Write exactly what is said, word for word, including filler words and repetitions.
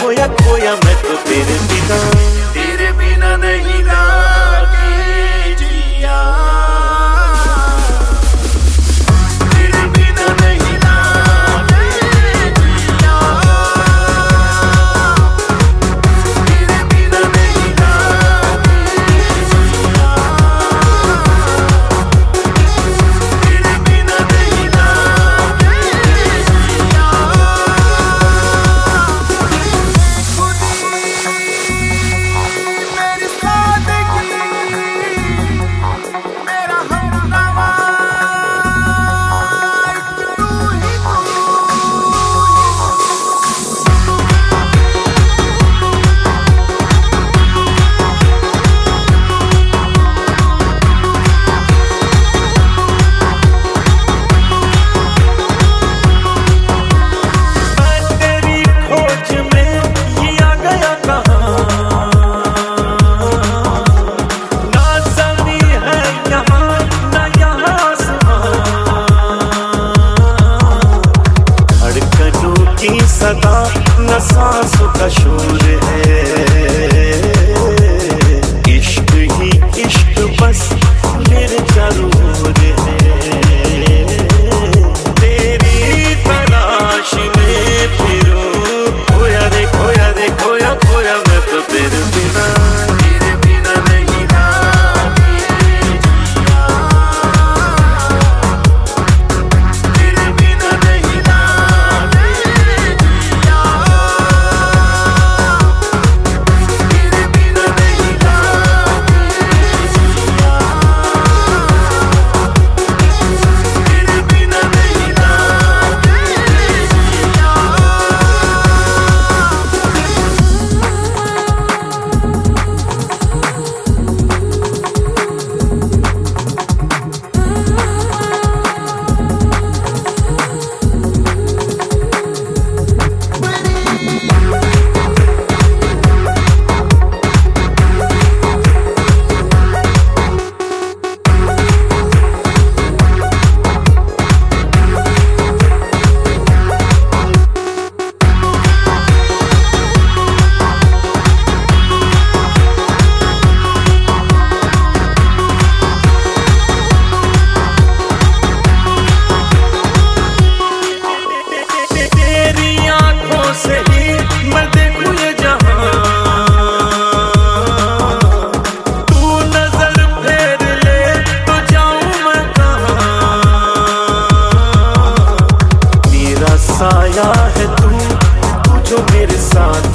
खोया खोया मैं तो तेरे बिना, तेरे बिना नहीं लागे जिया, तेरे बिना नहीं लागे जिया, तेरे बिना नहीं लागे जिया, तेरे बिना नहीं लागे जिया। मेरी सादगी मेरा हमनामा तू ही मैं तेरी खोज में ये आ गया कहाँ, ना ज़मीं है यहाँ ना यहाँ आसमां, धड़कनों की सदा न सांसों का शोर है, इश्क ही इश्क बस मेरे चारों ओर है, तेरी तलाश में फिरूं, खोया रे खोया रे खोया खोया मैं तो तेरे बिना, तेरे बिना नहीं लागे जिया, तेरे बिना नहीं लागे जिया, तेरे बिना नहीं लागे जिया, तेरे बिना नहीं लागे जिया। तेरी आँखों से ही मैं देखूं ये जहां, तू नजर फेर ले तो जाऊं मैं कहाँ, मेरा साया है तू, तू जो मेरे साथ